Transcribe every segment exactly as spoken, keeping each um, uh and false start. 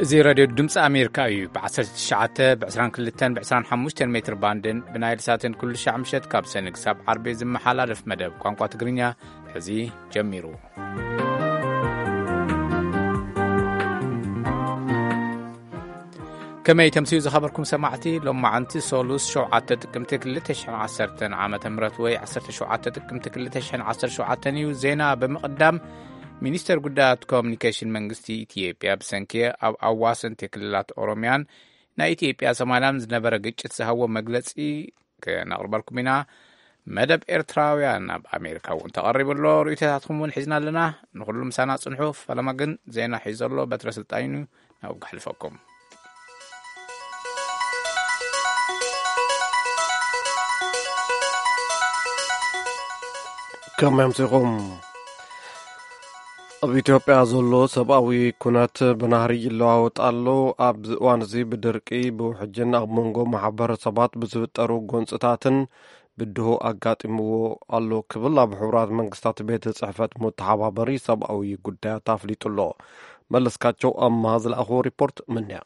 زي راديو دمس أمريكاي بعشرة شعات بعشران كلتين بعشران حموشتين متر باندن بنايل ساتن كل شعب مشت كابسن كسب عربي زم حلال في مدب قنقات تقرينيا حزي جميرو كما يتمسيز خبركم سمعتي لما عنتي سولوس شوعات تقمتك اللي تشحن عسرتن عامة مرت وي عسرت شوعات تقمتك اللي تشحن عسر شوعات نيو زينا بمقدم ሚኒስተር ጉዳያት ኮሙኒኬሽን መንግስቲ ኢትዮጵያ ብሰንኪ ኣብ ኣዋሰን ክልላት ኦሮሚያን ናይ ኢትዮጵያ ሰማላም ዝነበረ ግጭት ዝሃወ መግለጺ ከናቅርበልኩም ኢና መደብ ኤርትራውያን ኣብ ኣሜሪካ እውን ተቐሪብሎ ርእይቶታትኩም እውን ሒዝና ኣለና ንኹሉም ሳና ጽንሑ ፈለማ ግን ዜና ሒዘሎ በትረ ስልጣኑ ናብ ግሕልፈኩም ከመምጽኹም ኣብ ኢትዮጵያ ዘሎ ሰብኣዊ ኩነት ብናህሪ ይለዋወጥ ኣሎ ኣብ እዋን እዚ ብድርቂ ብውሕጅን ኣብ መንጎ ማሕበረሰባት ብዝፍጠሩ ጎንፅታትን ብድሆ ኣጋጢምዎ ኣሎ ክብል ኣብ ሕቡራት መንግስታት ቤተ ጽሕፈት ሙተሓባበሪ ሰብኣዊ ጉዳያት ኣፍሊጡሎ መለስካቸው ኣማ ዝለኣኾ ሪፖርት ምንያ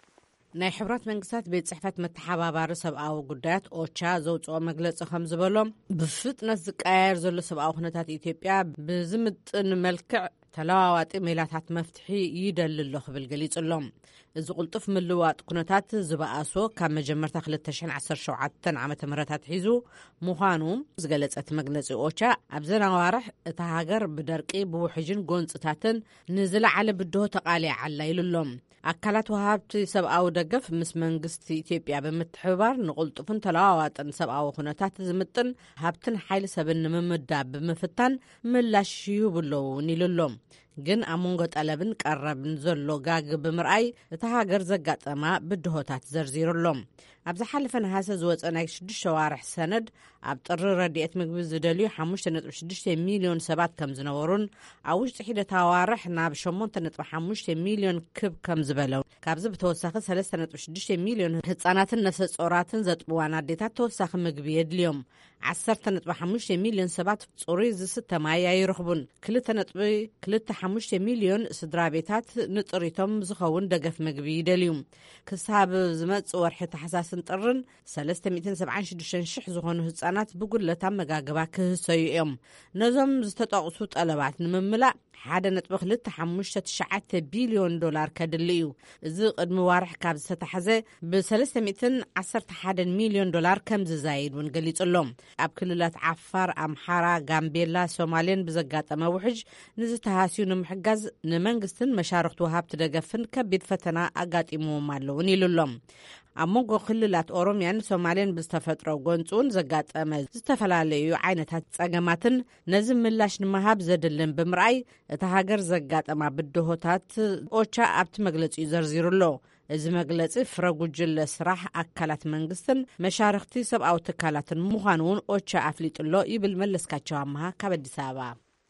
ናይ ሕቡራት መንግስታት ቤት ጽሕፈት መተሓባባሪ ሰብኣዊ ጉዳያት ኦቻ ዘውፅኦ መግለጺ ከም ዝበሎም ብፍጥነት ዝቀያየር ዘሎ ሰብኣዊ ኩነታት ኢትዮጵያ ብዝምጥን መልክዕ ተለዋዋጢ ሜላታት መፍትሒ ይደልሎ ክብል ገሊጹሎም እዚ ቁልጡፍ ምልዋጥ ኩነታት ዝበኣሶ ካብ መጀመርታ ክልተ ሽሕን ዓሰርተ ሸውዓተ ዓመተ ምህረታት ሒዙ ምዃኑ ዝገለጸት መግለጺ ኦቻ ኣብ ዘናዋርሕ እታ ሃገር ብደርቂ ብውሕጅን ጎንፅታትን ንዝለዓለ ብድሆ ተቓሊዓ ኣላ ኢሉሎም ኣካላት ወሃብቲ ሰብኣዊ ደገፍ ምስ መንግስቲ ኢትዮጵያ ብምትሕብባር ንቁልጡፍን ተለዋዋጥን ሰብኣዊ ኩነታት ዝምጥን ሃብትን ሓይሊ ሰብን ንምምዳብ ብምፍታን ምላሽ ይህብለው ኢሉሎም ግን ኣብ መንጎ ጠለብን ቀረብን ዘሎ ጋግ ብምርኣይ እታ ሃገር ዘጋጠማ ብድሆታት ዘርዚሩሎም ኣብ ዝሓለፈ ነሓሰ ዝወፀ ናይ ሽዱሽተ ዋርሕ ሰነድ ኣብ ጥሪ ረድኤት ምግቢ ዝደልዩ ሓሙሽተ ነጥቢ ሽዱሽተ ሚልዮን ሰባት ከም ዝነበሩን ኣብ ውሽጢ ሒደት ኣዋርሕ ናብ ሸሞንተ ነጥቢ ሓሙሽተ ሚልዮን ክብ ከም ዝበለው ካብዚ ብተወሳኺ ሰለስተ ነጥቢ ሽዱሽተ ሚልዮን ህፃናትን ነፍሰ ጾራትን ዘጥብዋን ኣዴታት ተወሳኺ ምግቢ የድልዮም ዓሰርተ ነጥቢ ሓሙሽተ ሚልዮን ሰባት ጽሩይ ዝስተ ማይ ኣይረኽቡን ክልተ ነጥቢ ክልተ ሓሙሽተ ሚልዮን ስድራ ቤታት ንጥሪቶም ዝኸውን ደገፍ ምግቢ ይደልዩ ክሳብ ዝመጽእ ወርሒ ታሕሳስን ጥርን ሰለስተ ሚእትን ሰብዓን ሽዱሽተ ሽሕ ዝኾኑ ህፃናት ብጉድለት ኣመጋግባ ክህሰዩ እዮም ነዞም ዝተጠቕሱ ጠለባት ንምምላእ ሓደ ነጥቢ ክልተ ሓሙሽተ ትሽዓተ ቢልዮን ዶላር ከድሊ እዩ እዚ ቅድሚ ዋርሕ ካብ ዝተታሕዘ ብሰለስተ ሚእትን ዓሰርተ ሓደ ሚልዮን ዶላር ከም ዝዛይድ እውን ገሊጹሎም ኣብ ክልላት ዓፋር ኣምሓራ ጋምቤላ ሶማሌን ብዘጋጠመ ውሕጅ ንዝተሃስዩ ንምሕጋዝ ንመንግስትን መሻርክቲ ወሃብቲ ደገፍን ከቢድ ፈተና ኣጋጢሞዎም ኣለውን ኢሉሎም ኣብ መንጎ ክልላት ኦሮሚያን ሶማሌን ብዝተፈጥሮ ጎንፁን ዘጋጠመ ዝተፈላለዩ ዓይነታት ፀገማትን ነዚ ምላሽ ንምሃብ ዘድልን ብምርኣይ እታ ሃገር ዘጋጠማ ብድሆታት ኦቻ ኣብቲ መግለፂ ዘርዚሩሎ እዚ መግለፂ ፍረ ጉጅለ ስራሕ ኣካላት መንግስትን መሻርክቲ ሰብኣዊ ትካላትን ምዃኑን ኦቻ ኣፍሊጡሎ ይብል መለስካቸው ኣምሃ ካብ ኣዲስ ኣበባ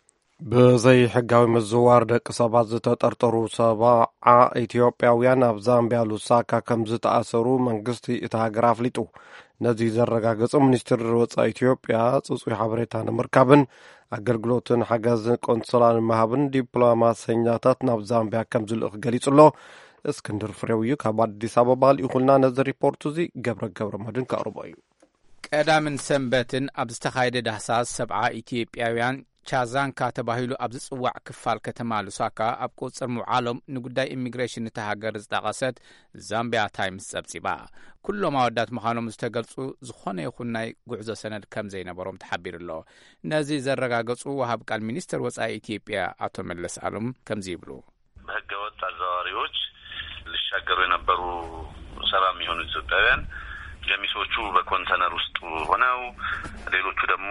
ብዘይ ሕጋዊ ምዝዋር ደቂ ሰባት ዝተጠርጠሩ ሰብዓ ኢትዮጵያውያን ኣብ ዛምቢያ ሉሳካ ከም ዝተኣሰሩ መንግስቲ እቲ ሃገር ኣፍሊጡ ነዚ ዘረጋገጸ ሚኒስትር ወጻኢ ኢትዮጵያ ጽጹይ ሓበሬታ ንምርካብን ኣገልግሎትን ሓገዝ ቆንስላ ንምሃብን ዲፕሎማሰኛታት ናብ ዛምቢያ ከም ዝልእኽ ገሊጹሎ እስክንድር ፍሬው እዩ ካብ ኣዲስ ኣበባ ልኢኹልና ነዚ ሪፖርት እዚ ገብረ ገብረ መድን ከቕርቦ እዩ ቀዳምን ሰንበትን ኣብ ዝተኻየደ ዳህሳስ ሰብዓ ኢትዮጵያውያን ቻዛንካ ተባሂሉ ኣብ ዝጽዋዕ ክፋል ከተማ ሉሳካ ኣብ ቁጽር ምውዓሎም ንጉዳይ ኢሚግሬሽን እተሃገር ዝጠቐሰት ዛምቢያ ታይምስ ጸብጺባ ኩሎም ኣወዳት ምዃኖም ዝተገልጹ ዝኾነ ይኹን ናይ ጉዕዞ ሰነድ ከም ዘይነበሮም ተሓቢሩሎ ነዚ ዘረጋገጹ ወሃብ ቃል ሚኒስትር ወጻኢ ኢትዮጵያ አቶ መለስ አለም ከምዚ ይብሉ በህገወጥ አዘዋዋሪዎች ሊሻገሩ የነበሩ ሰላም የሆኑ ኢትዮጵያውያን ገሚሶቹ በኮንተነር ውስጥ ሆነው ሌሎቹ ደግሞ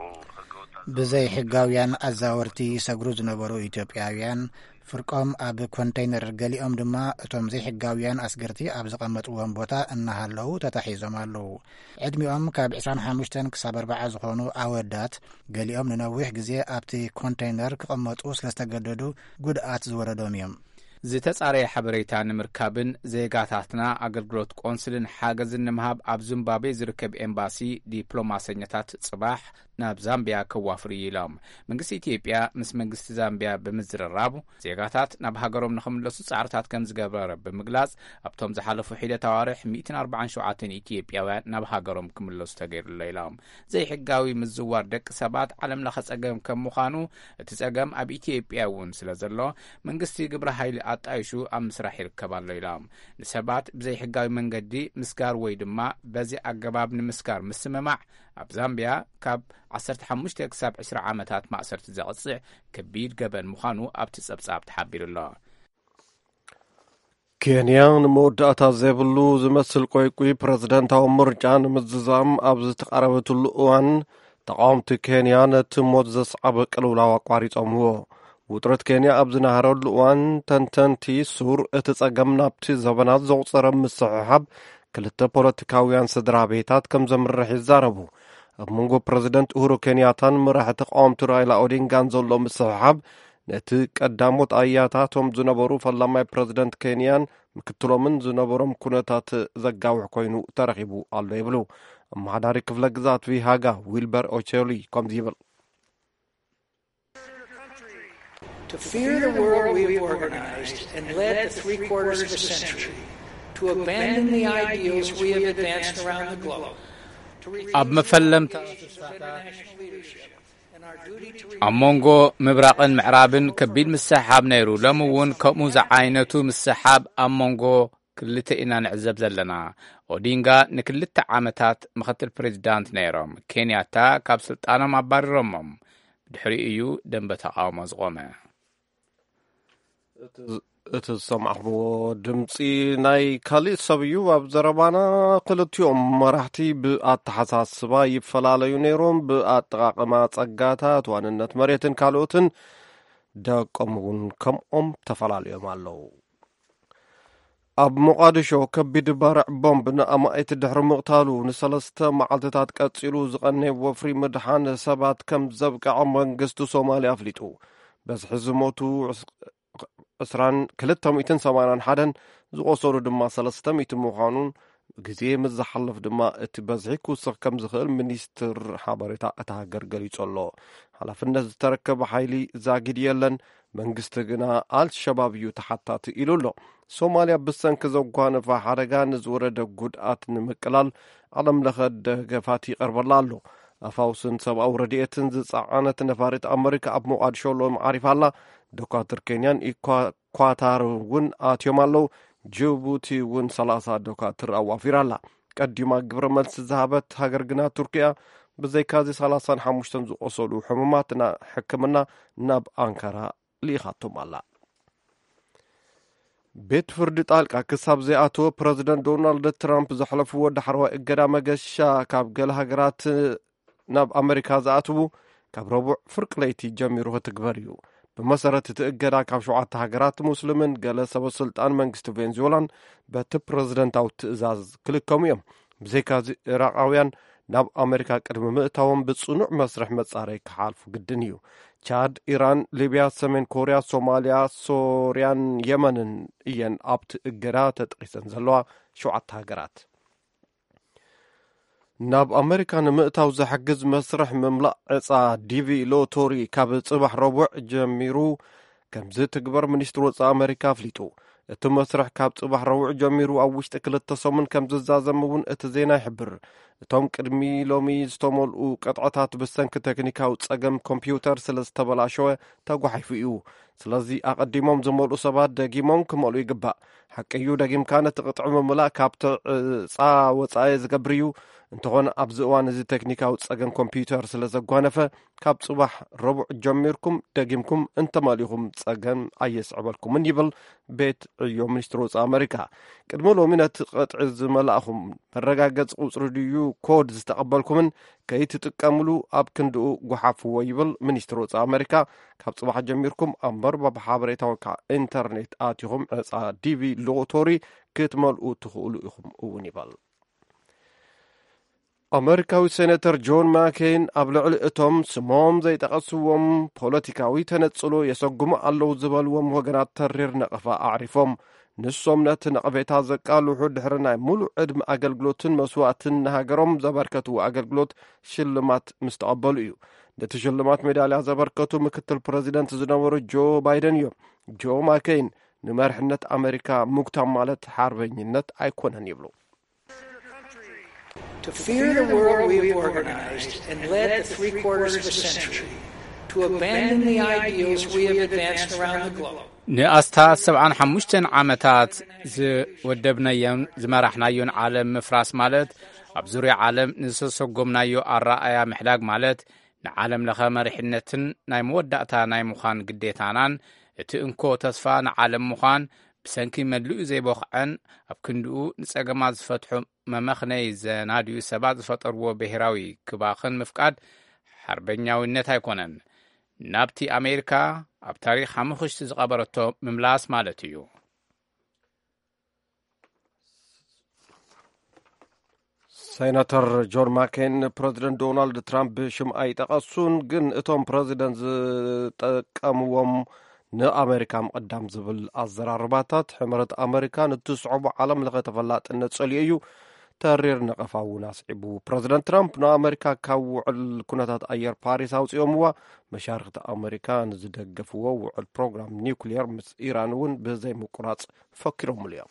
ብዘይ ሕጋውያን ኣዛወርቲ ሰግሩ ዝነበሩ ኢትዮጵያውያን ፍርቆም ኣብ ኮንቴይነር ገሊኦም ድማ እቶም ዘይሕጋውያን ኣስገርቲ ኣብ ዝቐመጥዎም ቦታ እናሃለዉ ተታሒዞም ኣለዉ ዕድሚኦም ካብ ዒስራን ሓሙሽተን ክሳብ ኣርባዓ ዝኾኑ ኣወዳት ገሊኦም ንነዊሕ ግዜ ኣብቲ ኮንቴይነር ክቕመጡ ስለዝተገደዱ ጉድኣት ዝወረዶም እዮም ዝተጻረየ ሓበሬታ ንምርካብን ዜጋታትና ኣገልግሎት ቆንስልን ሓገዝን ንምሃብ ኣብ ዚምባብዌ ዝርከብ ኤምባሲ ዲፕሎማሰኛታት ጽባሕ ናብ ዛምቢያ ከዋፍሩ ኢሎም መንግስቲ ኢትዮጵያ ምስ መንግስቲ ዛምቢያ ብምዝርራቡ ዜጋታት ናብ ሃገሮም ንኽምለሱ ጻዕርታት ከም ዝገበረ ብምግላጽ ኣብቶም ዝሓለፉ ሒደት ኣዋርሕ መቶ ኣርባዕን ሸውዓተ ኢትዮጵያውያን ናብ ሃገሮም ክምለሱ ተገይሩሎ ኢሎም ዘይሕጋዊ ምዝዋር ደቂ ሰባት ዓለም ለኸ ጸገም ከም ምዃኑ እቲ ጸገም ኣብ ኢትዮጵያ እውን ስለ ዘሎ መንግስቲ ግብረ ኃይሊ ኣጣይሹ ኣብ ምስራሕ ይርከብ ኣሎ ኢሎም ንሰባት ብዘይሕጋዊ መንገዲ ምስጋር ወይ ድማ በዚ ኣገባብ ንምስካር ምስምማዕ ኣብ ዛምቢያ ካብ ዓሰርተ ሓሙሽተ ክሳብ ዒስራ ዓመታት ማእሰርቲ ዘቕጽዕ ከቢድ ገበን ምዃኑ ኣብቲ ጸብጻብ ተሓቢሩሎ ኬንያ ንመወዳእታ ዘይብሉ ዝመስል ቆይቁይ ፕረዚደንታዊ ምርጫ ንምዝዛም ኣብ ዝተቃረበትሉ እዋን ተቃወምቲ ኬንያ ነቲ ሞት ዘስዓበ ቅልውላው ኣቋሪጾምዎ ውጥረት ኬንያ ኣብ ዝናሃረሉ እዋን ተንተንቲ ሱር እቲ ጸገም ናብቲ ዘበናት ዘቑፀረ ምስሕሓብ ክልተ ፖለቲካውያን ስድራ ቤታት ከም ዘምርሕ ይዛረቡ ኣብ መንጎ ፕረዚደንት ኡሁሩ ኬንያታን መራሒ ተቃወምቲ ራይላ ኦዲንጋን ዘሎ ምስሕሓብ ነቲ ቀዳሞት ኣያታቶም ዝነበሩ ፈላማይ ፕረዚደንት ኬንያን ምክትሎምን ዝነበሮም ኩነታት ዘጋውሕ ኮይኑ ተረኺቡ ኣሎ ይብሉ ኣመሓዳሪ ክፍለ ግዛት ቪሃጋ ዊልበር ኦቼሊ ከምዚ ይብል To fear the world we have organized and led the three quarters of a century, to abandon the ideals we have advanced around the globe, to ኣብ መፈለም ኣብ መንጎ ምብራቕን ምዕራብን ከቢድ ምስሓብ ነይሩ ሎሚ እውን ከምኡ ዝዓይነቱ ምስሓብ ኣብ መንጎ ክልተ ኢና ንዕዘብ ዘለና ኦዲንጋ ንክልተ ዓመታት ምክትል ፕሬዚዳንት ነይሮም ኬንያታ ካብ ስልጣኖም ኣባሪሮሞም ብድሕሪ እዩ ደንበ ተቃውሞ ዝቆመ እቲ ዝሰማዕኽዎ ድምፂ ናይ ካሊእ ሰብ እዩ ኣብ ዘረባና ክልቲኦም መራሕቲ ብኣተሓሳስባ ይፈላለዩ ነይሮም ብኣጠቃቅማ ጸጋታት ዋንነት መሬትን ካልኦትን ደቆም እውን ከምኦም ተፈላለዮም ኣለዉ ኣብ ሞቃዲሾ ከቢድ ባርዕ ቦምብ ንኣማእቲ ድሕሪ ምቕታሉ ንሰለስተ መዓልትታት ቀፂሉ ዝቐነየ ወፍሪ ምድሓን ሰባት ከም ዘብቅዐ መንግስቲ ሶማልያ ኣፍሊጡ በዝሒ ዝሞቱ ክልተ ሚእቲ ሰማንያን ሓደን ዝቆሰሉ ድማ ሰለስተ ሚእቲ ምዃኑን ግዜ ምስ ዝሓልፍ ድማ እቲ በዝሒ ክውስኽ ከም ዝኽእል ሚኒስትር ሓበሬታ እታ ሃገር ገሊጹ ኣሎ ሓላፍነት ዝተረከበ ሓይሊ ዛጊድ የለን መንግስቲ ግና አልሸባብ እዩ ተሓታቲ ኢሉ ኣሎ ሶማልያ ብሰንኪ ዘጓነፈ ሓደጋ ንዝወረደ ጉድኣት ንምቅላል ዓለም ለኸ ደገፋት ይቐርበላ ኣሎ ኣፋውስን ሰብኣዊ ረድኤትን ዝፀዓነት ነፋሪት ኣሜሪካ ኣብ ሞቃዲሾ ሎም ዓሪፋላ ዶኳትር ኬንያን ኢኳታር እውን ኣትዮም ኣለው ጅቡቲ እውን ሰላሳ ዶኳትር ኣዋፊራላ ቀዲማ ግብረ መልሲ ዝሃበት ሃገር ግና ቱርክያ ብዘይካዚ ሰላሳን ሓሙሽተን ዝቆሰሉ ሕሙማት ሕክምና ናብ አንካራ ልኢኻቶም ኣላ ቤት ፍርዲ ጣልቃ ክሳብ ዘይኣተወ ፕረዚደንት ዶናልድ ትራምፕ ዘሕለፍዎ ዳሕረዋይ እገዳ መገሻ ካብ ገለ ሃገራት ናብ ኣሜሪካ ዝኣትዉ ካብ ረቡዕ ፍርቂ ለይቲ ጀሚሩ ክትግበር እዩ ብመሰረት እቲ እገዳ ካብ ሸውዓተ ሃገራት ሙስልምን ገለ ሰበስልጣን መንግስቲ ቬንዙዌላን በቲ ፕረዚደንታዊ ትእዛዝ ክልከሙ እዮም ብዘይካዚ ኢራቃውያን ናብ ኣሜሪካ ቅድሚ ምእታዎም ብጽኑዕ መስርሕ መጻረይ ክሓልፉ ግድን እዩ ቻድ ኢራን ሊብያ ሰሜን ኮርያ ሶማልያ ሶርያን የመንን እየን ኣብቲ እገዳ ተጠቂሰን ዘለዋ ሸውዓተ ሃገራት ናብ ኣሜሪካ ንምእታው ዘሕግዝ መስርሕ ምምላእ ዕፃ ዲቪ ሎቶሪ ካብ ጽባሕ ረቡዕ ጀሚሩ ከምዚ ትግበር ሚኒስትር ወፃኢ ኣሜሪካ ኣፍሊጡ እቲ መስርሕ ካብ ጽባሕ ረቡዕ ጀሚሩ ኣብ ውሽጢ ክልተ ሰሙን ከም ዝዛዘም እውን እቲ ዜና ይሕብር እቶም ቅድሚ ሎሚ ዝተመልኡ ቀጥዖታት ብሰንኪ ቴክኒካዊ ጸገም ኮምፒውተር ስለ ዝተበላሸወ ተጓሒፉ እዩ ስለዚ ኣቐዲሞም ዝመልኡ ሰባት ደጊሞም ክመልኡ ይግባእ ሓቂዩ ደጊምካ ነቲ ቅጥዒ ምምላእ ካብቲ ዕፃ ወፃኢ ዝገብር እዩ እንተኾነ ኣብዚ እዋን እዚ ቴክኒካዊ ጸገም ኮምፒውተር ስለ ዘጓነፈ ካብ ጽባሕ ረቡዕ ጀሚርኩም ደጊምኩም እንተመሊኹም ጸገም ኣየስዕበልኩምን ይብል ቤት ዕዮ ሚኒስትር ወፃኢ ኣሜሪካ ቅድሚ ሎሚ ነቲ ቅጥዒ ዝመላእኹም መረጋገፂ ቁፅሪ ድዩ ኮድ ዝተቐበልኩምን ከይትጥቀምሉ ኣብ ክንድኡ ጓሓፍዎ ይብል ሚኒስትር ወፃኢ ኣሜሪካ ካብ ጽባሕ ጀሚርኩም ኣብ መርበብ ሓበሬታ ወይ ከዓ ኢንተርኔት ኣትኹም ዕፃ ዲቪ ሎቶሪ ክትመልኡ ትኽእሉ ኢኹም እውን ይብል ኣሜሪካዊ ሴኔተር ጆን ማኬን ኣብ ልዕሊ እቶም ስሞም ዘይጠቐስዎም ፖለቲካዊ ተነጽሎ የሰጉሙ ኣለዉ ዝበልዎም ወገናት ተሪር ነቐፋ ኣዕሪፎም ንሶም ነቲ ነቕቤታ ዘቃልሑ ድሕሪ ናይ ሙሉእ ዕድሚ ኣገልግሎትን መስዋዕትን ንሃገሮም ዘበርከቱ ኣገልግሎት ሽልማት ምስ ተቐበሉ እዩ። ነቲ ሽልማት ሜዳልያ ዘበርከቱ ምክትል ፕረዚደንት ዝነበሩ ጆ ባይደን እዮም። ጆ ማኬይን ንመርሕነት ኣሜሪካ ምጉታም ማለት ሓርበኝነት ኣይኮነን ይብሉ። To fear the world we have organized and led the three quarters of a century, to abandon the ideals we have advanced around the globe. ንኣስታ ሰብዓን ሓሙሽተን ዓመታት ዝወደብናዮን ዝመራሕናዮን ዓለም ምፍራስ ማለት ኣብ ዙርያ ዓለም ንዝሰጎምናዮ ኣረኣያ ምሕላግ ማለት ንዓለም ለኸ መሪሕነትን ናይ መወዳእታ ናይ ምዃን ግዴታናን እቲ እንኮ ተስፋ ንዓለም ምዃን ብሰንኪ መድልኡ ዘይቦኽዐን ኣብ ክንድኡ ንጸገማት ዝፈትሑ መመኽነይ ዘናድዩ ሰባት ዝፈጠርዎ ብሔራዊ ክባኽን ምፍቃድ ሓርበኛዊነት ኣይኮነን። ናብቲ ኣሜሪካ ኣብ ታሪኽ ሓሙኽሽቲ ዝቐበረቶ ምምላስ ማለት እዩ። ሴናተር ጆን ማኬን ፕረዚደንት ዶናልድ ትራምፕ ሽም ኣይጠቐሱን፣ ግን እቶም ፕረዚደንት ዝጠቀምዎም ንኣሜሪካ ምቕዳም ዝብል ኣዘራርባታት ሕምረት ኣሜሪካ ንትስዕቡ ዓለም ለኸ ተፈላጥነት ጸልዩ እዩ። ተሪር ነቐፋ እውን ኣስዒቡ ፕረዚደንት ትራምፕ ንኣሜሪካ ካብ ውዕል ኩነታት ኣየር ፓሪስ ኣውፂኦምዋ መሻርክቲ ኣሜሪካ ንዝደገፍዎ ውዕል ፕሮግራም ኒውክሊየር ምስ ኢራን እውን ብዘይ ምቁራጽ ፈኪሮምሉ እዮም።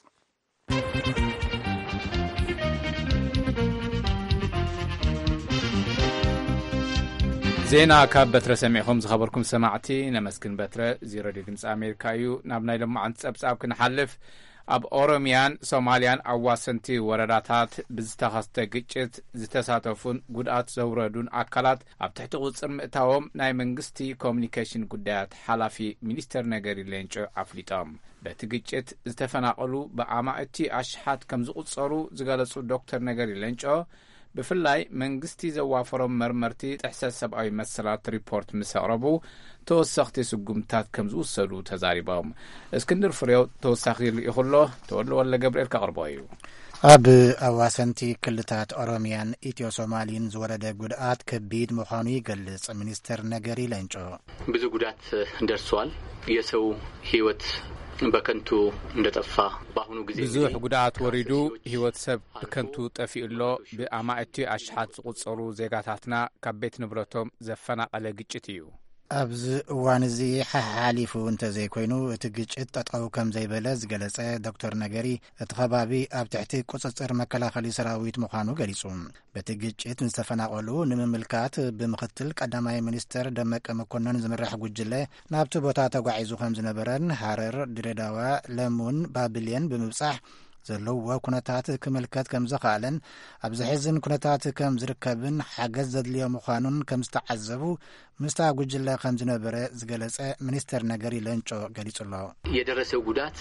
ዜና ካብ በትረ ሰሚዕኹም ዝኸበርኩም ሰማዕቲ ነመስግን በትረ እዚ ሬድዮ ድምፂ ኣሜሪካ እዩ። ናብ ናይ ሎማዓንቲ ጸብጻብ ክንሓልፍ ኣብ ኦሮምያን ሶማልያን ኣዋሰንቲ ወረዳታት ብዝተኸስተ ግጭት ዝተሳተፉን ጉድኣት ዘውረዱን ኣካላት ኣብ ትሕቲ ቁፅር ምእታዎም ናይ መንግስቲ ኮሚኒኬሽን ጉዳያት ሓላፊ ሚኒስተር ነገሪ ሌንጮ ኣፍሊጦም። በቲ ግጭት ዝተፈናቐሉ ብኣማእቲ ኣሽሓት ከም ዝቁጸሩ ዝገለጹ ዶክተር ነገሪ ሌንጮ ብፍላይ መንግስቲ ዘዋፈሮም መርመርቲ ጥሕሰት ሰብኣዊ መሰላት ሪፖርት ምስ ኣቕረቡ ተወሳኽቲ ስጉምታት ከም ዝውሰዱ ተዛሪቦም። እስክንድር ፍሬው ተወሳኺ ይኽሎ ተወሎ ወለ ገብርኤል ካቕርቦ እዩ። ኣብ ኣዋሰንቲ ክልታት ኦሮሚያን ኢትዮ ሶማሊን ዝወረደ ጉድኣት ከቢድ ምዃኑ ይገልጽ ሚኒስተር ነገሪ ሌንጮ። ብዙ ጉዳት ደርሷል። የሰው ህይወት በከንቱ እንደጠፋ በአሁኑ ጊዜ ብዙሕ ጉዳት ወሪዱ ህይወት ሰብ በከንቱ ጠፊኡሎ ብኣማእቲ ኣሽሓት ዝቁጸሩ ዜጋታትና ካብ ቤት ንብረቶም ዘፈናቐለ ግጭት እዩ። ኣብዚ እዋን እዚ ሓሓሊፉ እንተዘይኮይኑ እቲ ግጭት ጠጠው ከም ዘይበለ ዝገለጸ ዶክተር ነገሪ እቲ ከባቢ ኣብ ትሕቲ ቁፅፅር መከላኸሊ ሰራዊት ምዃኑ ገሊጹ። በቲ ግጭት ንዝተፈናቐሉ ንምምልካት ብምክትል ቀዳማይ ሚኒስተር ደመቀ መኮነን ዝምራሕ ጉጅለ ናብቲ ቦታ ተጓዒዙ ከም ዝነበረን ሃረር፣ ድሬዳዋ፣ ለሙን፣ ባብልየን ብምብጻሕ ዘለውዎ ኩነታት ክምልከት ከም ዝኽኣለን ኣብ ዝሕዝን ኩነታት ከም ዝርከብን ሓገዝ ዘድልዮ ምዃኑን ከም ዝተዓዘቡ ምስታ ጉጅለ ከም ዝነበረ ዝገለጸ ሚኒስተር ነገሪ ሌንጮ ገሊጹ ኣሎ። የደረሰው ጉዳት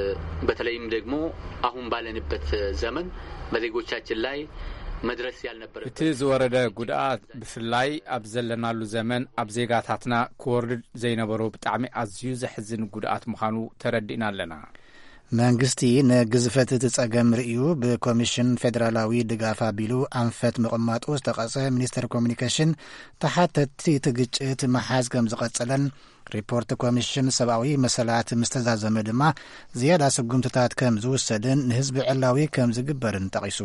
በተለይም ደግሞ አሁን ባለንበት ዘመን በዜጎቻችን ላይ መድረስ ያልነበረ እቲ ዝወረደ ጉድኣት ብፍላይ ኣብ ዘለናሉ ዘመን ኣብ ዜጋታትና ክወርድ ዘይነበሮ ብጣዕሚ ኣዝዩ ዘሕዝን ጉድኣት ምዃኑ ተረዲእና ኣለና። መንግስቲ ንግዝፈት እቲ ጸገም ርእዩ ብኮሚሽን ፌደራላዊ ድጋፍ ኣቢሉ ኣንፈት ምቕማጡ ዝተቐጸ ሚኒስተር ኮሚኒኬሽን ተሓተቲ እቲ ግጭት መሓዝ ከም ዝቐጸለን ሪፖርት ኮሚሽን ሰብኣዊ መሰላት ምስተዛዘመ ድማ ዝያዳ ስጉምትታት ከም ዝውሰድን ንህዝቢ ዕላዊ ከም ዝግበርን ጠቒሱ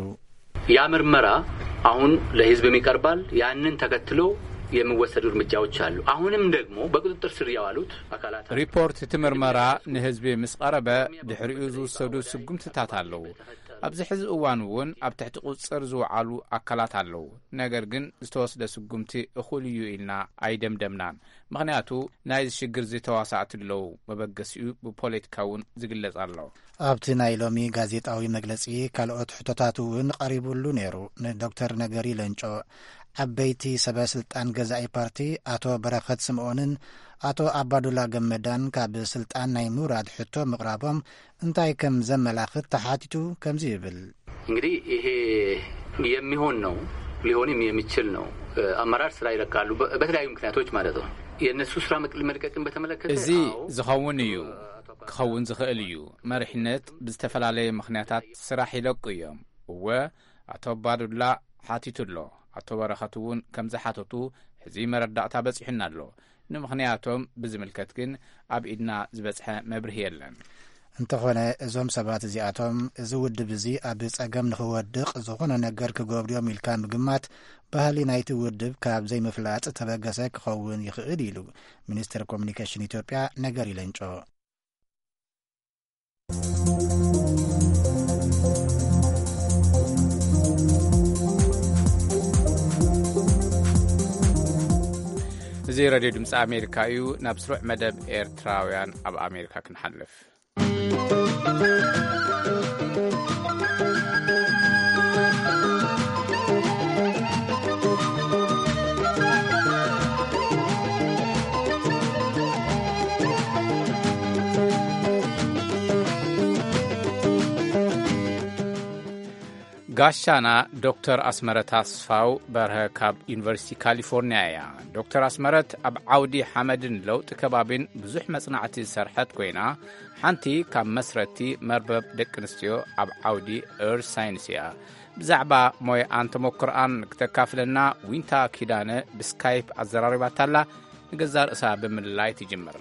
ያ ምርመራ አሁን ለህዝብም ይቀርባል። ያንን ተከትሎ የሚወሰዱ እርምጃዎች አሉ። አሁንም ደግሞ በቁጥጥር ስር ያዋሉት አካላት ሪፖርት ትምርመራ ንህዝብ ምስቀረበ ድሕሪኡ ዝወሰዱ ስጉምትታት አለው። ኣብዚ ሕዚ እዋን እውን ኣብ ትሕቲ ቁፅር ዝውዓሉ ኣካላት አለው። ነገር ግን ዝተወስደ ስጉምቲ እኹል እዩ ኢልና ኣይደምደምናን። ምክንያቱ ናይ ዝሽግር ዝተዋሳዕት ኣለው መበገሲኡ ብፖለቲካ እውን ዝግለጽ ኣሎ። ኣብቲ ናይ ሎሚ ጋዜጣዊ መግለጺ ካልኦት ሕቶታት እውን ቀሪቡሉ ነይሩ። ንዶክተር ነገሪ ሌንጮ ዓበይቲ ሰበስልጣን ገዛኢ ፓርቲ አቶ በረኸት ስምዖንን አቶ አባዱላ ገመዳን ካብ ስልጣን ናይ ምውራድ ሕቶ ምቅራቦም እንታይ ከም ዘመላኽት ተሓቲቱ ከምዚ ይብል። እንግዲህ ይሄ የሚሆን ነው ሊሆንም የሚችል ነው። አመራር ስራ ይለቃሉ በተለያዩ ምክንያቶች ማለት ነው። የነሱ ስራ መልቀቅን በተመለከተ እዚ ዝኸውን እዩ ክኸውን ዝኽእል እዩ። መሪሕነት ብዝተፈላለየ ምክንያታት ስራሕ ይለቁ እዮም። እወ አቶ አባዱላ ሓቲቱሎ አቶ በረኸት እውን ከም ዝሓተቱ ሕዚ መረዳእታ በፂሕና ኣሎ። ንምክንያቶም ብዝምልከት ግን ኣብ ኢድና ዝበፅሐ መብርሂ የለን። እንተኾነ እዞም ሰባት እዚኣቶም እዚ ውድብ እዚ ኣብ ጸገም ንኽወድቕ ዝኾነ ነገር ክገብርዮም ኢልካ ምግማት ባህሊ ናይቲ ውድብ ካብ ዘይምፍላጥ ተበገሰ ክኸውን ይኽእል ኢሉ ሚኒስትር ኮሚኒኬሽን ኢትዮጵያ ነገር ይለንጮ እዚ ሬድዮ ድምፂ ኣሜሪካ እዩ ናብ ስሩዕ መደብ ኤርትራውያን ኣብ ኣሜሪካ ክንሓልፍ ጋሻና ዶክተር ኣስመረት ኣስፋው በርሀ ካብ ዩኒቨርሲቲ ካሊፎርኒያ እያ ዶክተር ኣስመረት ኣብ ዓውዲ ሓመድን ለውጢ ከባቢን ብዙሕ መጽናዕቲ ዝሰርሐት ኮይና ሓንቲ ካብ መስረቲ መርበብ ደቂ ኣንስትዮ ኣብ ዓውዲ ኤርት ሳይንስ እያ ብዛዕባ ሞያን ተሞክሮኣን ክተካፍለና ዊንታ ኪዳነ ብስካይፕ ኣዘራሪባታላ ንገዛ ርእሳ ብምልላይ ትጅምር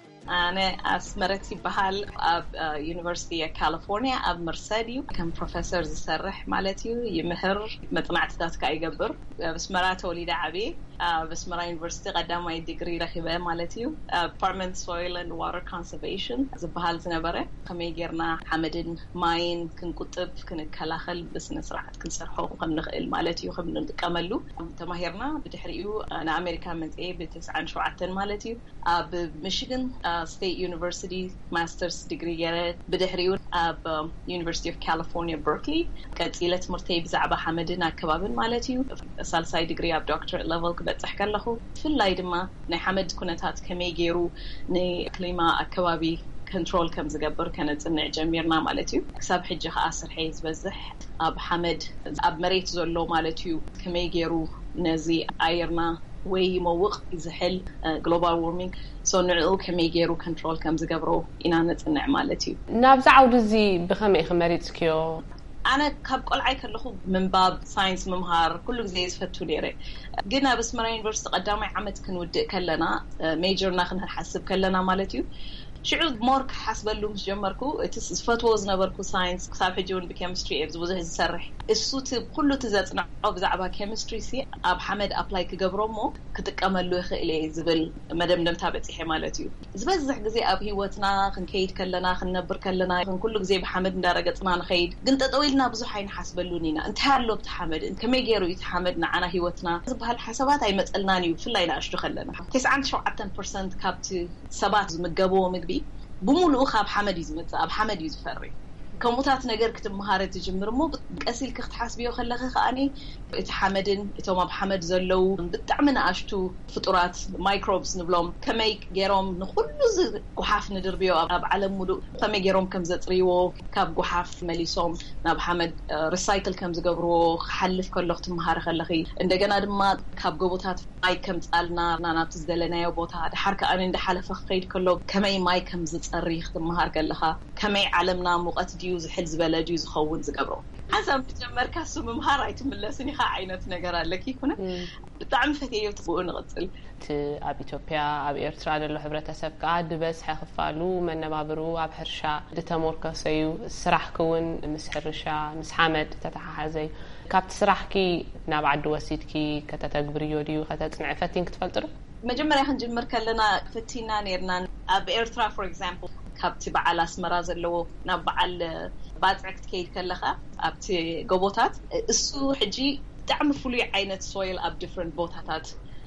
أنا أسمرتي بحال أب يونيفرسيتي كاليفورنيا أب مرساديو كم بروفيسور زسرح مالتيو يمهر مطلعت ذات كايجبر بسمرات وليد عبي بسمرا يونيفرسيتي قدام أي ديجري رخيبة مالتيو Department Soil and Water Conservation از بحال زنبرة كم يجرنا حمدن ماين كن كتب كن كلاخل بس نسرحت كن سرحو كم نقل مالتيو كم نكملو تماهرنا بتحريو أنا أمريكا من إيه بتسعة شعاتن مالتيو بميشيغان State University Master's Degree جرت بدحريون ب University of California Berkeley كانت إلى مرتي بزعبة حمدنا كبابن مالتيو سالساي degree اب doctorate level كبت أحكي له في اللايد ما نحمد كنت هات كمي جيرو ني كلمة كبابي كنترول كم زجبر كانت إن جميرنا مالتيو حساب حجة خاصر حيز بزح اب حمد اب مريت زلو مالتيو كمي جيرو نزي ايرنا way موق يزحل global warming so نعو كم يجيرو control كم زجبرو إنانة النعمالتي نابز عودزي بخمي خمريتكيو أنا كاب قل عيك اللخو من باب ساينس ممهار كله زي يسفتو ليري قلنا بس مرة يونيفرسيتي قدامي عمد كنود كلنا ميجر ناخن هالحسب كلنا مالتيو شعور مورك حسب اللي مش جمركو فتوز نبركو ساينس كتاب حجون بكيمستري إبز وزه يسرح الصوت كله تزاتنا أو بزعبها كيمستري سي أب حمد أبلاي كجبرمو كتكمل له خيلي زبل مدام دم تابعتي حمالتيو زبل زح جزي أب هيوتنا خن كيد كلنا خن نبر كلنا خن كله جزي بحمد درجتنا نخيد قنت طويلنا بزحين حسب اللونينا أنت هاللو بتحمد أنت كم يجرو يتحمدنا أنا هيوتنا بهالحسابات هاي مسألناني وفي الليلة أشتو خلنا تسعة شو عشرة بالمية كابت سبات متجابو مكبي بمولو خاب حمد يزمت أب حمد يزفري كموتات نجار كتب مهارة تجمر مو بأسيل كخت حاسبيه وخلقه خاني اتحمدن اتوما بحمد زلو بتعمنا أشتو فطورات مايكروبس نبلوم كميك جيروم نخلص قحاف ندربيو أب علم مدو كميك جيروم كم زتريو كاب قحاف مليسوم ناب حمد ريسايكل كم زجبرو حلف كل وقت مهارة خلقي عند جنا دم كاب جوبوتات ماي كم تسألنا نانا تزدلنا يا بوتات حركة أنا عند حلف خير كله كمي ماي كم زتريخ مهارة خلقها كمي علمنا مقت جوز حلز بلا جوز خون زقبرو حسب تجمر كاسو ممهارة يتملسني خا عينة نجارة لك يكونه بتعمل فكية وتبغون نغسل أب إثيوبيا أب إيرترا للو حبرة سب قاعد بس حخفالو من نبابرو أب حرشة دتاموركا سيو سرح كون مس حرشة مس حمد تتحازي كابت سرحكي نبعد وسيدكي كتتجبريو ديو كتتصنع فتين كتفلتر مجمرة هنجمر كلنا فتينا نيرنا أب إيرترا for example كابتي بعل أسمرة زلوا نبعل باتعكت كيد كلها أبتي جوبوتات السو حجي تعمل فلوي عينة soil أب different بوتات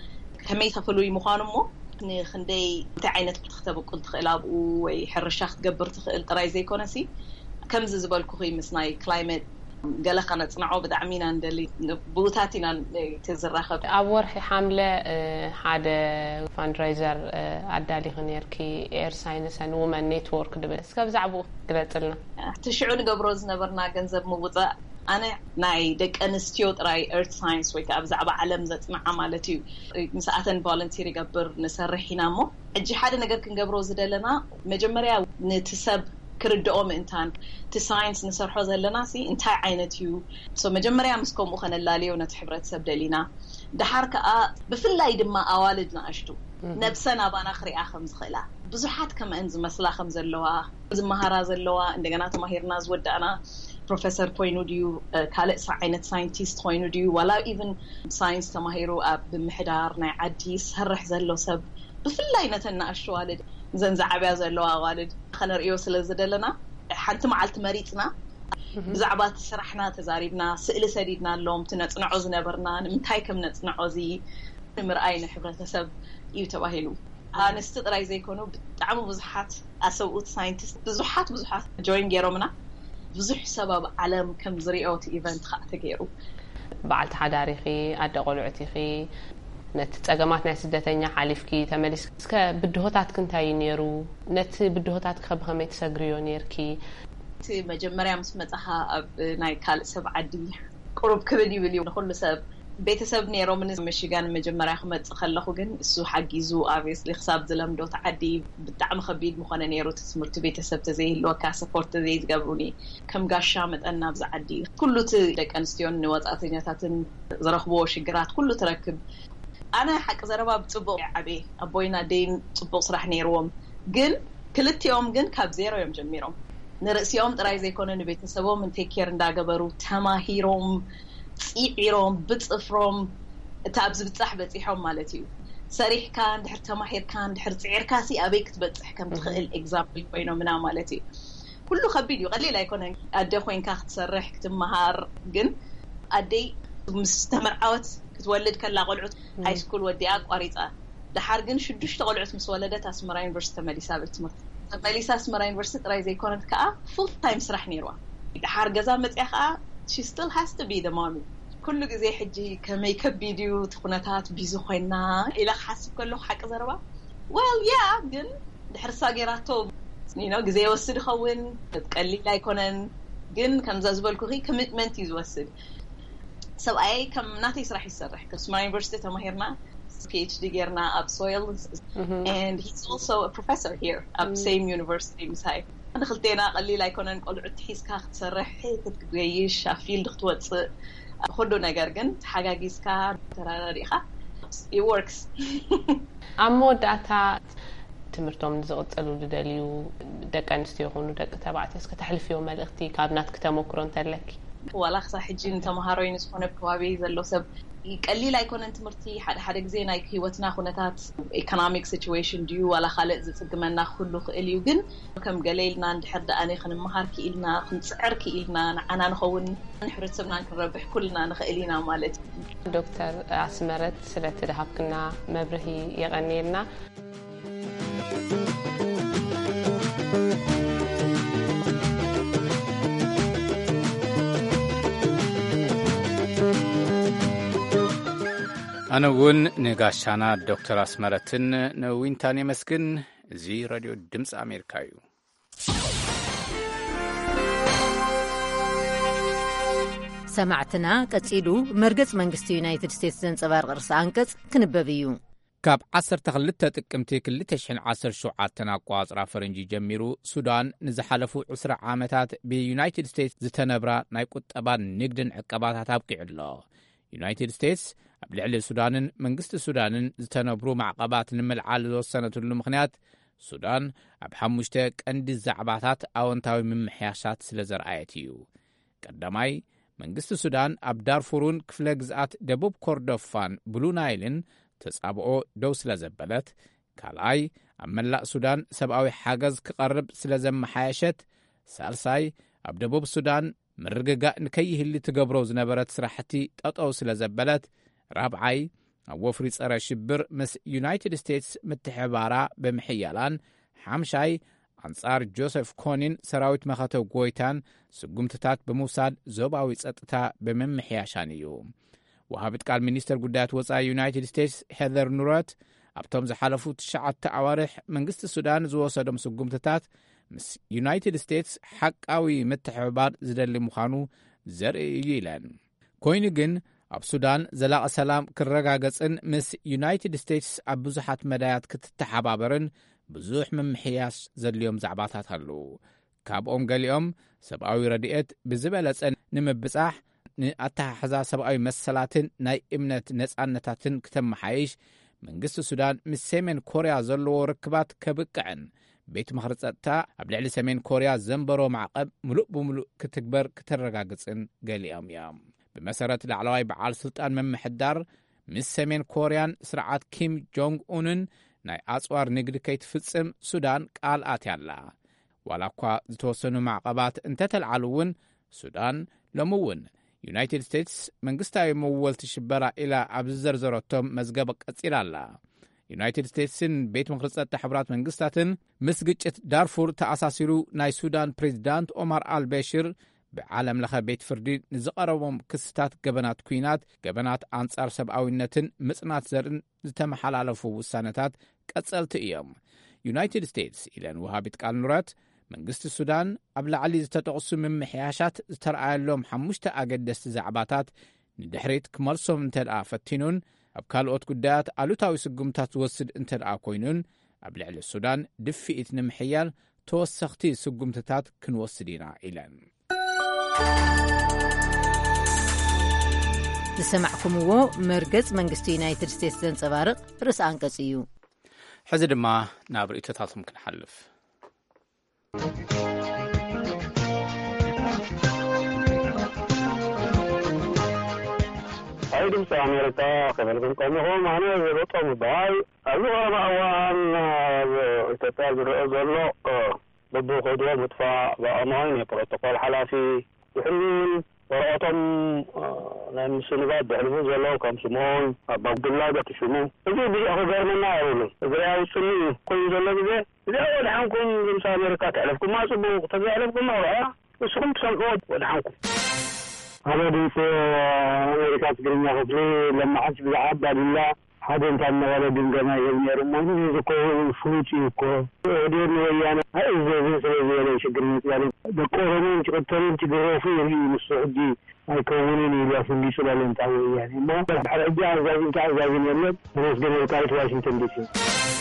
كمية فلوي مخانمو ني خندي تعينة بتختبو كنت خلاب ويحرشاخ تقبر تخيل تراي زي كونسي كم زبال كوخي مسناي climate قالك أنا تصنعوا بدعمينا عندلي بوتاتنا تزرخب أول حملة هذا فاندرايزر عدالي هنيركي إير ساينس أند وومن نيتورك دبس كيف زعبوا قلتلنا تشعون قبروزنا برنا جنزب مبوطة أنا ناي دك أنستيوت راي إيرت ساينس ويك أبزعب علم زت مع عمالتي مساعة فولنتير قبر نسرحينا مو أجي حدا نقدر كنقبروز دلنا مجمريا نتسب كردوم إنتان تساينس نسرحو زلنا سي انتاي عينتيو سو مجمريا مسكم وخنا اللالي ونتحبرت سبدلينا ده حركة بفلاي دما أوالدنا أشتو نبسنا باناخري آخر مزخلا ብዙሓት ከመን ዝመስላ ከም ዘለዋ ዝመሃራ ዘለዋ እንደገና ተማሂርና ዝወዳእና ፕሮፌሰር ኮይኑ ድዩ ካልእ ዓይነት ሳይንቲስት ኮይኑ ድዩ ዋላ ኢቭን ሳይንስ ተማሂሩ ኣብ ምሕዳር ናይ ዓዲ ዝሰርሕ ዘሎ ሰብ ብፍላይ ነተና ኣሽዋልድ ዘንዛዓብያ ዘለዋ ኣዋልድ ከነርእዮ ስለዝደለና ሓንቲ መዓልቲ መሪፅና ብዛዕባ ስራሕና ተዛሪብና ስእሊ ሰዲድና ኣለዎም ትነጽንዖ ዝነበርና ንምንታይ ከም ነጽንዖ እዚ ንምርኣይ ንሕብረተሰብ እዩ ተባሂሉ ኣንስቲ ጥራይ ዘይኮኑ ብጣዕሚ ብዙሓት ኣሰብኡት ሳይንቲስት ብዙሓት ብዙሓት ጆይን ገይሮምና ብዙሕ ሰበብ ዓለም ከም ዝሪኦት ኢቨንት ከዓ ተገይሩ በዓልቲ ሓዳሪኺ ኣደቆልዑቲኺ ነቲ ፀገማት ናይ ስደተኛ ሓሊፍኪ ተመሊስ እስከ ብድሆታት ክንታይ ነይሩ ነቲ ብድሆታት ከብኸመይ ተሰግሪዮ ነርኪ እቲ መጀመርያ ምስ መጽሓ ኣብ ናይ ካልእ ሰብ ዓዲ ቁሩብ ክብል ይብል እዩ ንኹሉ ሰብ ቤተሰብ ነይሮም ምን ሚሽጋን መጀመርያ ክመጽእ ከለኹ ግን እሱ ሓጊዙ obviously ክሳብ ዝለምዶ ተዓዲ ብጣዕሚ ከቢድ ምኾነ ነይሩ ትምህርቲ ቤተሰብ ተዘይህልወካ ሰፖርት ዘይዝገብሩኒ ከም ጋሻ መጠና ብዛዓዲ ኩሉ እቲ ደቂ ኣንስትዮን ንወጻእተኛታትን ዝረኽብዎ ሽግራት ኩሉ ትረክብ ኣነ ሓቂ ዘረባ ብጽቡቕ ዓቤ ኣቦይና ደይን ጽቡቕ ስራሕ ነይርዎም ግን ክልቲኦም ግን ካብ ዜሮ እዮም ጀሚሮም ንርእሲኦም ጥራይ ዘይኮነ ንቤተሰቦም እንቴኬር እንዳገበሩ ተማሂሮም ጽዒሮም ብጽፍሮም እታብ ዝብጻሕ በጺሖም ማለት እዩ ሰሪሕካ እንድሕር ተማሂርካ እንድሕር ጽዒርካ ሲ ኣበይ ክትበጽሕ ከም ትኽእል ኤግዛምፕል ኮይኖም ምና ማለት እዩ ኩሉ ከቢድ እዩ ቀሊል ኣይኮነን ኣደ ኮይንካ ክትሰርሕ ክትመሃር ግን ኣደይ ምስ ተመርዓወት ክትወልድ ከላ ቆልዑት ሃይ ስኩል ወዲኣ ቋሪፃ ድሓር ግን ሽዱሽተ ቆልዑት ምስ ወለደት ኣስመራ ዩኒቨርሲቲ ተመሊሳ ብትምህርቲ ተመሊሳ ኣስመራ ዩኒቨርሲቲ ጥራይ ዘይኮነት ከዓ ፉል ታይም ስራሕ ነይርዋ ድሓር ገዛ መጽያ ከዓ she still has to be the mommy كل ጊዜ ሕጂ ከመይ ከቢድዩ ትኹነታት ቢዙ ኮይና ኢላ ሓስብ ከሎ ሓቂ ዘረባ well yeah ግን ድሕር ሳጌራቶ you know ጊዜ ወስድ ኸውን ቀሊል ኣይኮነን ግን ከም ዘዝበልኩ ኺ commitment ይዝወስድ ሰብኣይ ከም ናተይ ስራሕ ይሰርሕ ከስማ ዩኒቨርሲቲ ተማሂርና PhD ጌርና ኣብ soil and he's also a professor here at same university ምስይ ንኽልቴና ቀሊል ኣይኮነን ቆልዑት ሒስካ ክትሰርሕ ክትገይሽ ኣፊልድ ክትወፅእ ኩሉ ነገር ግን ተሓጋጊዝካ ተራራሪኻ it works ኣብ መወዳእታ ትምህርቶም ዝቕፅሉ ዝደልዩ ደቂ ኣንስትዮ ይኹኑ ደቂ ተባዕትዮ እስከ ተሕልፍዮ መልእኽቲ ካብ ናትክ ተሞክሮ እንተለኪ ዋላ ክሳብ ሕጂ ንተምሃሮይ ንዝኾነ ከባቢ ዘሎ ሰብ ቀሊል ኣይኮነን ትምህርቲ ሓደ ሓደ ግዜ ናይ ህይወትና ኩነታት ኢኮኖሚክ ሲቹዌሽን ድዩ ዋላ ካልእ ዝጽግመና ኩሉ ክእል እዩ ግን ከም ገሌልና እንድሕር ደኣነ ክንመሃር ክኢልና ክንጽዕር ክኢልና ንዓና ንኸውን ንሕብረተሰብና ክንረብሕ ኩልና ንኽእል ኢና ማለት ዶክተር ኣስመረት ስለትደሃብክና መብርሂ የቐኒልና أنا ون نقاشانا دكتور أسمرتن نوين تاني مسكن زي راديو دمس أمريكايو سمعتنا كتيلو مرقص منقستي يونايتد ستيتس زنصبار غرس أنقص كنببيو كاب عصر تخلطة تقمتي كل تشحن عصر شوعاتنا قواصرا فرنجي جميرو سودان نزحلفو عسر عامتات بيونايتد ستيتس زتنبرا نايقوت أبان نقدن عقباتها تابقي الله يونايتد ستيتس ኣብ ልዕሊ ሱዳንን መንግስቲ ሱዳንን ዝተነብሩ ማዕቀባት ንምልዓል ዝወሰነትሉ ምኽንያት ሱዳን ኣብ ሓሙሽተ ቀንዲ ዛዕባታት ኣወንታዊ ምምሕያሻት ስለ ዘርአየት እዩ ቀዳማይ መንግስቲ ሱዳን ኣብ ዳርፉርን ክፍለ ግዝኣት ደቡብ ኮርዶፋን ብሉ ናይልን ተጻብኦ ደው ስለ ዘበለት ካልኣይ ኣብ መላእ ሱዳን ሰብኣዊ ሓገዝ ክቐርብ ስለ ዘመሓየሸት ሳልሳይ ኣብ ደቡብ ሱዳን ምርግጋእ ንከይህሊ ትገብሮ ዝነበረት ስራሕቲ ጠጠው ስለ ዘበለት رابعاي وفري صرا شبر مس يونايتد ستيتس متحبارا بمحيالان حمشاي انصار جوزيف كونين سراويت مخاتو غويتان سقمتتات بموساد زوباوي صطتا بممحياشانيو وهابت قال مينستر غدات وصا يونايتد ستيتس هيدر نورات ابتم زحلفوت شعات تعوارح منغست السودان زوسدم سقمتتات مس يونايتد ستيتس حقاوي متحبار زدل مخانو زرئ يلان كوينغن ኣብ ሱዳን ዘላቕ ሰላም ክረጋገጽን ምስ ዩናይትድ ስቴትስ ኣብ ብዙሓት መዳያት ክትተሓባበርን ብዙሕ ምምሕያሽ ዘድልዮም ዛዕባታት ኣለዉ ካብኦም ገሊኦም ሰብኣዊ ረድኤት ብዝበለጸን ንምብጻሕ ንኣተሓሕዛ ሰብኣዊ መሰላትን ናይ እምነት ነጻነታትን ክተመሓይሽ መንግስቲ ሱዳን ምስ ሰሜን ኮርያ ዘለዎ ርክባት ከብቅዕን ቤት ምኽሪ ጸጥታ ኣብ ልዕሊ ሰሜን ኮርያ ዘንበሮ ማዕቐብ ምሉእ ብምሉእ ክትግበር ክትረጋግጽን ገሊኦም እዮም። ብመሰረት ላዕለዋይ በዓል ስልጣን መምሕዳር ምስ ሰሜን ኮርያን ስርዓት ኪም ጆንግ ኡንን ናይ ኣጽዋር ንግዲ ከይትፍጽም ሱዳን ቃል ኣትያላ። ዋላ እኳ ዝተወሰኑ ማዕቐባት እንተተልዓሉ እውን ሱዳን ሎሚ እውን ዩናይትድ ስቴትስ መንግስታዊ መወልቲ ሽበራ ኢላ ኣብ ዝዘርዘረቶም መዝገበ ቀጺላ ኣላ። ዩናይትድ ስቴትስን ቤት ምኽሪ ጸጥታ ሕብራት መንግስታትን ምስ ግጭት ዳርፉር ተኣሳሲሩ ናይ ሱዳን ፕሬዚዳንት ኦማር አልበሽር ብዓለም ለኸ ቤት ፍርዲ ንዝቐረቦም ክስታት ገበናት ኩናት፣ ገበናት አንጻር ሰብኣዊነትን ምጽናት ዘርን ዝተመሓላለፉ ውሳነታት ቀጸልቲ እዮም። ዩናይትድ ስቴትስ ኢለን ውሃቢት ቃል ኑረት መንግስቲ ሱዳን ኣብ ላዕሊ ዝተጠቕሱ ምምሕያሻት ዝተረኣየሎም ሓሙሽተ ኣገደስቲ ዛዕባታት ንድሕሪት ክመልሶም እንተ ደኣ ፈቲኑን ኣብ ካልኦት ጉዳያት ኣሉታዊ ስጉምታት ዝወስድ እንተ ደኣ ኮይኑን ኣብ ልዕሊ ሱዳን ድፊኢት ንምሕያል ተወሰኽቲ ስጉምትታት ክንወስድ ኢና ኢለን። ዝሰማዕኩምዎ መርገጽ መንግስቲ ዩናይትድ ስቴትስ ዘንጸባርቕ ርእሲ አንቀጽ እዩ። ሕዚ ድማ ናብ ርእይቶታቶም ክንሓልፍ። أي دمس أمريكا خبركم كمهم أنا زرتهم باي ألوها ما وان تتاج رأزلو بدو خدوة مدفع بأمان بروتوكول حلافي وحلول ورأتهم لأن السنغات بحلفو زلو كم سمون عبد الله بتشمو إذا بيجي أخو غير من ناولو إذا يعود سني كل زلو بذي إذا أول حنكم دمس أمريكا تعرفكم ما سبوك تبعرفكم ما وعا بس هم تسلقود ودحنكم هذا ديت أمريكا تقريبا خفلي لما حسب العبد بالله هذا انت عندنا ولد الجماعة يبني رماني يذكروا فوتي وكو ودير ويانا هاي زي زي زي زي شكرا يعني دكتور مين تقتلين تقرأوا فيه من السعودي هيكونين إلى فندي سلال انت يعني ما على الجاهز زي انت عايز زي اليوم الناس قالوا كايت واشنطن دي سي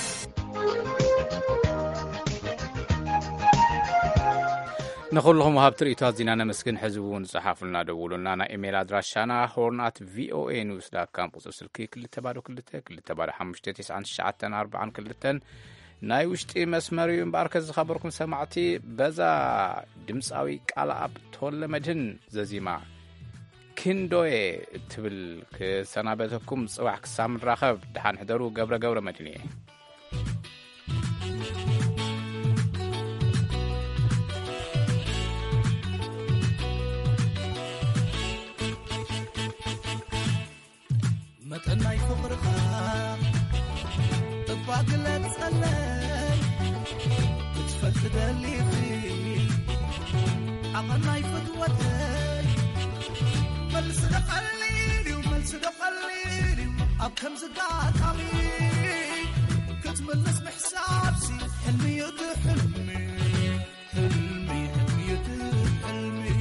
نخلهم وهاب تريتات زينانا مسكن حزبون صحافلنا دولنا نا ايميل ادراشانا هورنات في او اي نيوز دوت كوم قصر سلكي كل تبارو كل كل تبارو خمسة تسعة تسعة أربعة كلتن ناي وشتي مسمريون باركز خبركم سمعتي بزا دمساوي قالاب تول مدن ززيما كندوي تبل كسنابتكم صباح كسام راخب دحان حضروا قبره قبره مدنيه متناي فقرخا تباقلة تسألي تتفلت دلي فيه عقلناي فتوتي ملس دقليلي وملس دقليلي أبكم زقات عمي كتملس بحسابسي حلمي يدو حلمي حلمي حلمي يدو حلمي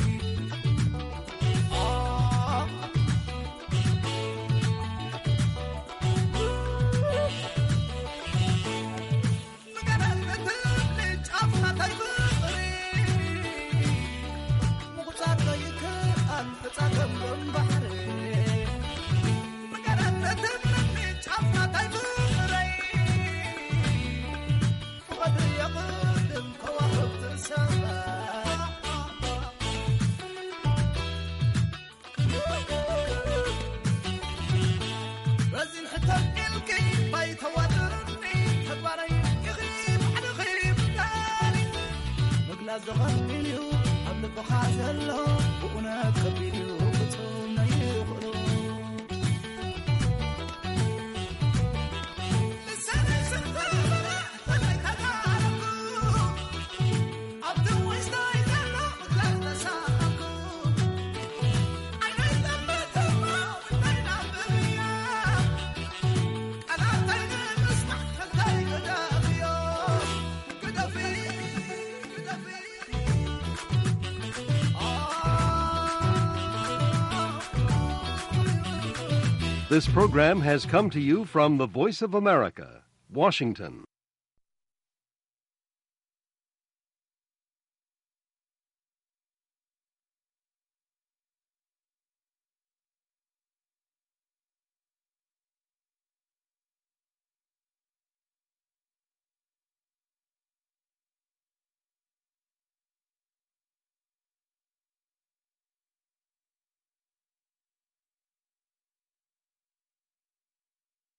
This program has come to you from the Voice of America, Washington.